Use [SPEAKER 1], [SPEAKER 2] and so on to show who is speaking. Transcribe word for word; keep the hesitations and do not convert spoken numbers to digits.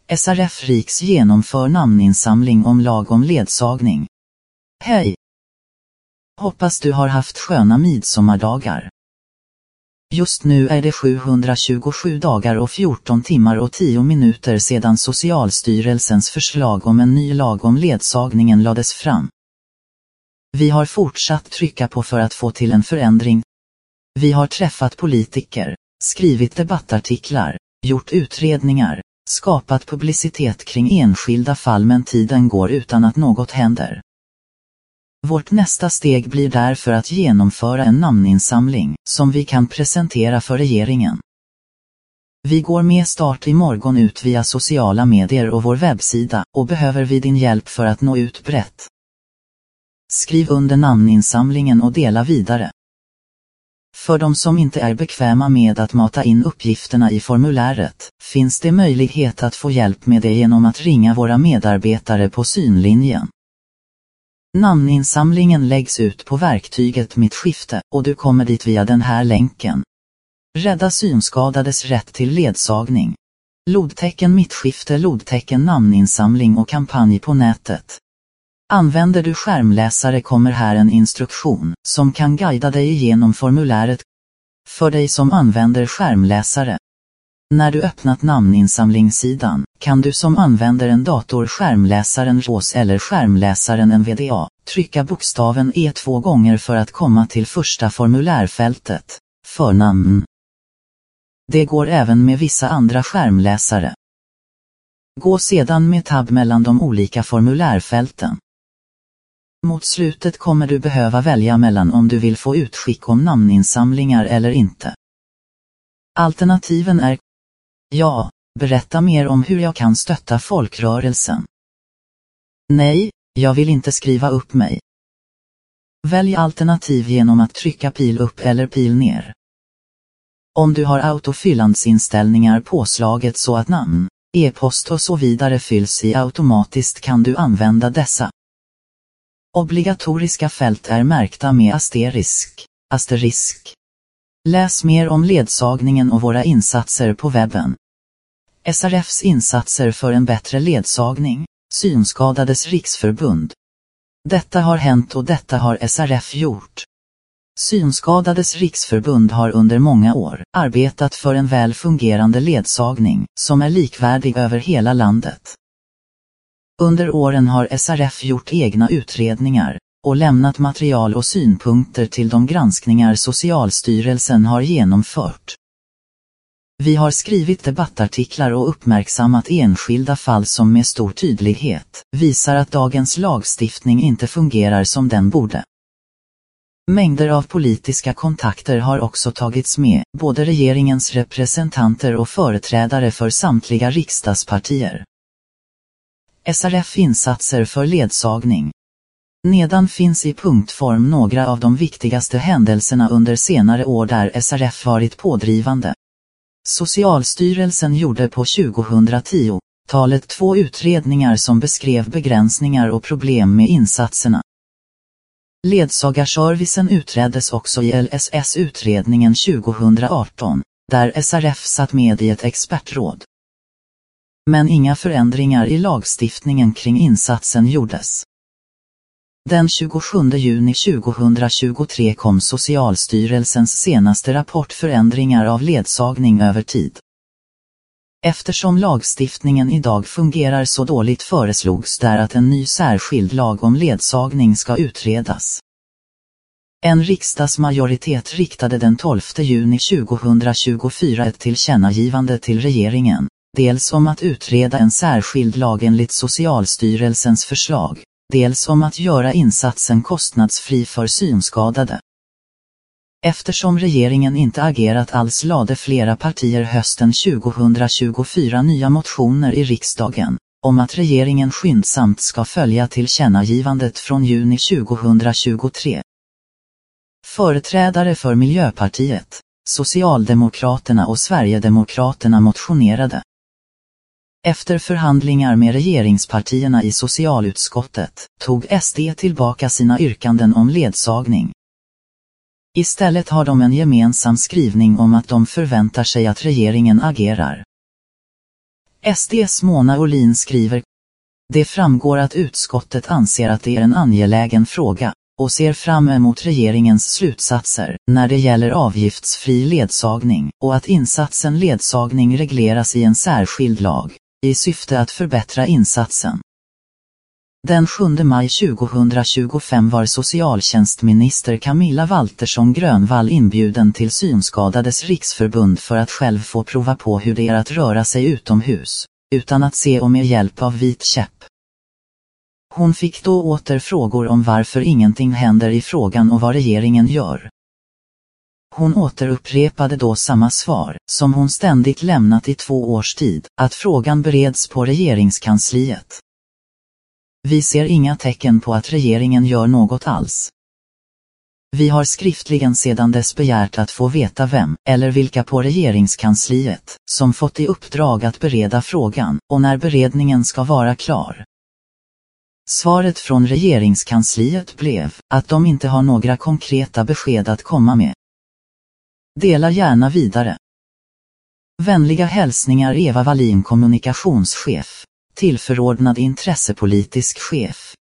[SPEAKER 1] S R F Riks genomför namninsamling om lag om ledsagning. Hej! Hoppas du har haft sköna midsommardagar. Just nu är det sjuhundratjugosju dagar och fjorton timmar och tio minuter sedan Socialstyrelsens förslag om en ny lag om ledsagningen lades fram. Vi har fortsatt trycka på för att få till en förändring. Vi har träffat politiker, skrivit debattartiklar, gjort utredningar, skapat publicitet kring enskilda fall, men tiden går utan att något händer. Vårt nästa steg blir därför att genomföra en namninsamling som vi kan presentera för regeringen. Vi går med start imorgon ut via sociala medier och vår webbsida, och behöver vi din hjälp för att nå ut brett. Skriv under namninsamlingen och dela vidare. För de som inte är bekväma med att mata in uppgifterna i formuläret, finns det möjlighet att få hjälp med det genom att ringa våra medarbetare på synlinjen. Namninsamlingen läggs ut på verktyget Mitt skifte, och du kommer dit via den här länken. Rädda synskadades rätt till ledsagning. Lodtecken Mitt skifte, lodtecken namninsamling och kampanj på nätet. Använder du skärmläsare kommer här en instruktion som kan guida dig igenom formuläret. För dig som använder skärmläsare. När du öppnat namninsamlingssidan kan du som använder en dator skärmläsaren R O S eller skärmläsaren N V D A trycka bokstaven E två gånger för att komma till första formulärfältet, förnamn. Det går även med vissa andra skärmläsare. Gå sedan med tab mellan de olika formulärfälten. Mot slutet kommer du behöva välja mellan om du vill få utskick om namninsamlingar eller inte. Alternativen är: ja, berätta mer om hur jag kan stötta folkrörelsen. Nej, jag vill inte skriva upp mig. Välj alternativ genom att trycka pil upp eller pil ner. Om du har autofyllandsinställningar påslaget så att namn, e-post och så vidare fylls i automatiskt kan du använda dessa. Obligatoriska fält är märkta med asterisk, asterisk. Läs mer om ledsagningen och våra insatser på webben. S R F:s insatser för en bättre ledsagning, Synskadades riksförbund. Detta har hänt och detta har S R F gjort. Synskadades riksförbund har under många år arbetat för en väl fungerande ledsagning som är likvärdig över hela landet. Under åren har S R F gjort egna utredningar och lämnat material och synpunkter till de granskningar Socialstyrelsen har genomfört. Vi har skrivit debattartiklar och uppmärksammat enskilda fall som med stor tydlighet visar att dagens lagstiftning inte fungerar som den borde. Mängder av politiska kontakter har också tagits med, både regeringens representanter och företrädare för samtliga riksdagspartier. S R F insatser för ledsagning. Nedan finns i punktform några av de viktigaste händelserna under senare år där S R F varit pådrivande. Socialstyrelsen gjorde på tjugohundratio-talet två utredningar som beskrev begränsningar och problem med insatserna. Ledsagarservicen utreddes också i L S S-utredningen tjugohundraarton, där S R F satt med i ett expertråd. Men inga förändringar i lagstiftningen kring insatsen gjordes. Den tjugosjunde juni tjugohundratjugotre kom Socialstyrelsens senaste rapport Förändringar av ledsagning över tid. Eftersom lagstiftningen idag fungerar så dåligt föreslogs där att en ny särskild lag om ledsagning ska utredas. En riksdagsmajoritet riktade den tolfte juni tjugohundratjugofyra ett tillkännagivande till regeringen, dels om att utreda en särskild lag enligt Socialstyrelsens förslag, dels om att göra insatsen kostnadsfri för synskadade. Eftersom regeringen inte agerat alls lade flera partier hösten tjugohundratjugofyra nya motioner i riksdagen om att regeringen skyndsamt ska följa tillkännagivandet från juni tjugohundratjugotre. Företrädare för Miljöpartiet, Socialdemokraterna och Sverigedemokraterna motionerade. Efter förhandlingar med regeringspartierna i socialutskottet tog S D tillbaka sina yrkanden om ledsagning. Istället har de en gemensam skrivning om att de förväntar sig att regeringen agerar. S D:s Mona Olin skriver: Det framgår att utskottet anser att det är en angelägen fråga och ser fram emot regeringens slutsatser när det gäller avgiftsfri ledsagning och att insatsen ledsagning regleras i en särskild lag i syfte att förbättra insatsen. Den sjunde maj tjugohundratjugofem var socialtjänstminister Camilla Waltersson Grönvall inbjuden till Synskadades riksförbund för att själv få prova på hur det är att röra sig utomhus, utan att se och med hjälp av vit käpp. Hon fick då åter frågor om varför ingenting händer i frågan och vad regeringen gör. Hon återupprepade då samma svar, som hon ständigt lämnat i två års tid, att frågan bereds på regeringskansliet. Vi ser inga tecken på att regeringen gör något alls. Vi har skriftligen sedan dess begärt att få veta vem, eller vilka på regeringskansliet, som fått i uppdrag att bereda frågan, och när beredningen ska vara klar. Svaret från regeringskansliet blev, att de inte har några konkreta besked att komma med. Dela gärna vidare. Vänliga hälsningar Eva Wallin, kommunikationschef, tillförordnad intressepolitisk chef.